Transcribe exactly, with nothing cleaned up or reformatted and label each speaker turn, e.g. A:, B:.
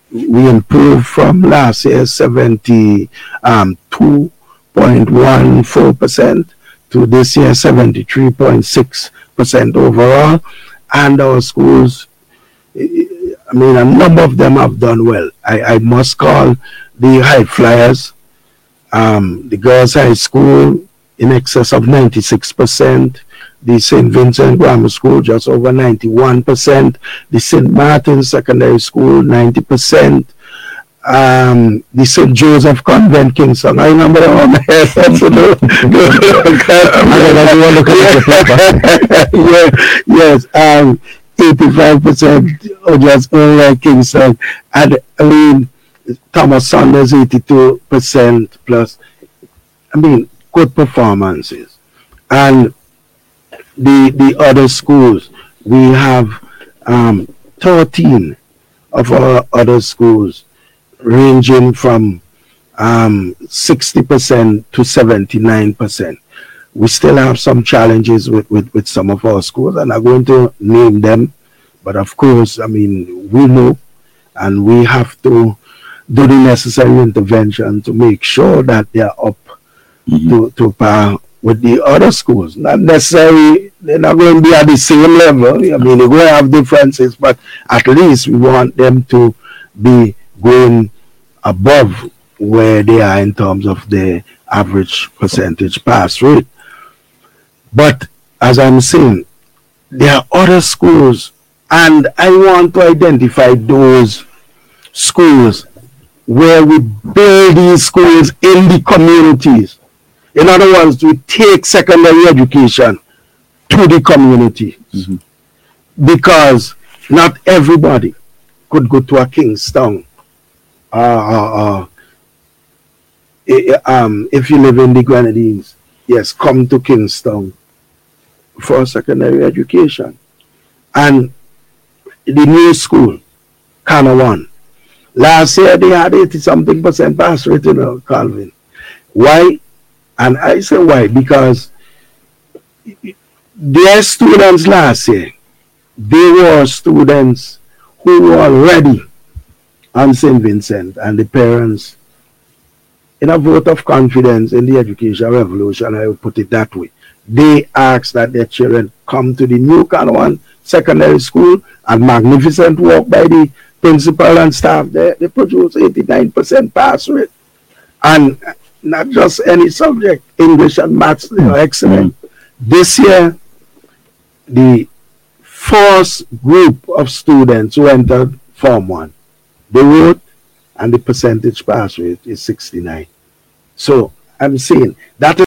A: we improved from last year seventy-two point one four percent to this year seventy-three point six percent overall. And our schools, I mean, a number of them have done well. I, I must call the High Flyers, um, the Girls High School in excess of ninety-six percent, the Saint Vincent Grammar School just over ninety-one percent, the Saint Martin Secondary School ninety percent, um, the Saint Joseph Convent Kingston. I remember that on my head. Yes, um, eighty-five percent or just only Kingston. And I mean, Thomas Saunders eighty-two percent plus. I mean, good performances. And the the other schools, we have um, thirteen of our other schools ranging from um, sixty percent to seventy-nine percent. We still have some challenges with, with, with some of our schools, and I'm going to name them. But of course, I mean, we know, and we have to do the necessary intervention to make sure that they are up mm-hmm. to, to par with the other schools. Not necessarily, they're not going to be at the same level. I mean, they're going to have differences, but at least we want them to be going above where they are in terms of the average percentage pass rate. But as I'm saying, there are other schools, and I want to identify those schools where we build these schools in the communities. In other words, we take secondary education to the community. Mm-hmm. Because not everybody could go to a Kingstown. Uh, uh, uh, um, if you live in the Grenadines, yes, come to Kingstown for secondary education. And the new school, Canawan, last year they had eighty something percent pass rate, you know, Calvin. Why? And I say why? Because their students last year, they were students who were already on Saint Vincent, and the parents, in a vote of confidence in the education revolution, I would put it that way, they asked that their children come to the new Canawan Secondary School, and magnificent work by the principal and staff there. They produce eighty-nine percent pass rate. And not just any subject, English and maths, they are excellent. Mm-hmm. This year, the first group of students who entered Form one, they wrote, and the percentage pass rate is sixty-nine. So I'm saying that is